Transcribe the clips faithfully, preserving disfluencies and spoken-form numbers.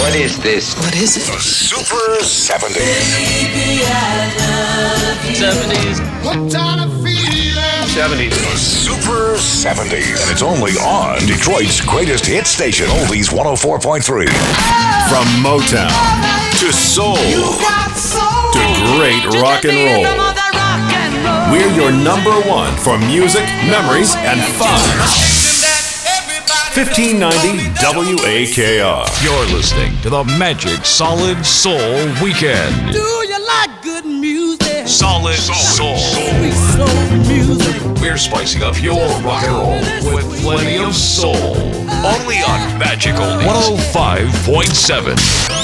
What is this? What is it? The Super seventies. seventies. What kind of feeling? seventies. The Super seventies. And it's only on Detroit's greatest hit station, Oldies one oh four point three. From Motown to soul to great rock and roll. We're your number one for music, memories, and fun. fifteen ninety W A K R. You're listening to the Magic Solid Soul Weekend. Do you like good music? Solid Soul. Sweet soul music. We're spicing up your rock and roll with plenty of soul. Only on Magic Oldies one oh five point seven.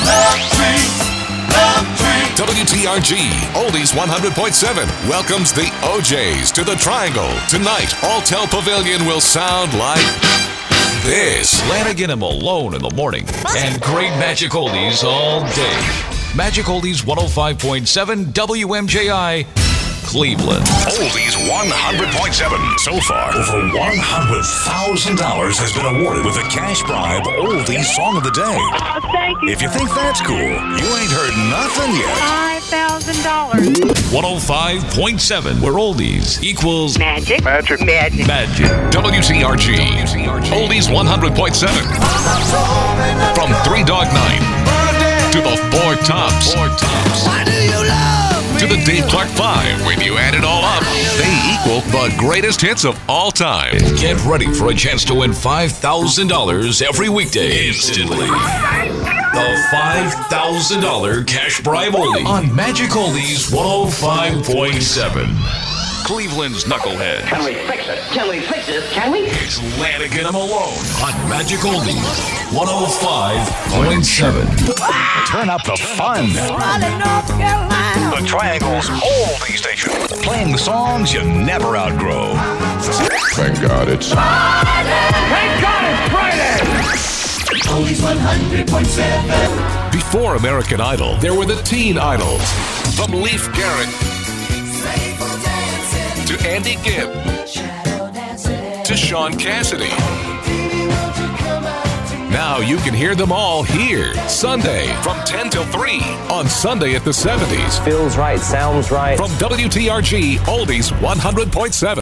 W T R G Oldies one hundred point seven welcomes the O Js to the Triangle. Tonight, Alltel Pavilion will sound like this. Lanigan and Malone in the morning. And great Magic Oldies all day. Magic Oldies one oh five point seven W M J I, Cleveland. Oldies one hundred point seven. So far, over one hundred thousand dollars has been awarded with a cash bribe Oldies Song of the Day. Oh, thank you. If you think that's cool, you ain't heard nothing yet. five thousand dollars. one oh five point seven, where Oldies equals Magic. Magic. Magic. Magic. W T R G. Oldies one hundred point seven. From Three Dog Night to the Four Tops. Four Tops. Why do you love me? To the Dave Clark Five. When you add it all up, they equal the greatest hits of all time. Get ready for a chance to win five thousand dollars every weekday instantly. The five thousand dollars cash bribe only on Magic Oldies one oh five point seven. Cleveland's Knucklehead. Can we fix it? Can we fix it? Can we? It's Lanigan and Malone on Magic Oldies one oh five point seven. Turn up the fun. Raleigh, North Carolina. The Triangle's Oldie Station. Playing the songs you never outgrow. Thank God it's... Thank God it's Friday! Oldies one hundred point seven. Before American Idol, there were the teen idols. From Leif Garrett to Andy Gibb to Sean Cassidy. Now you can hear them all here, Sunday from ten till three on Sunday at the seventies. Feels right, sounds right. From W T R G Oldies one hundred point seven.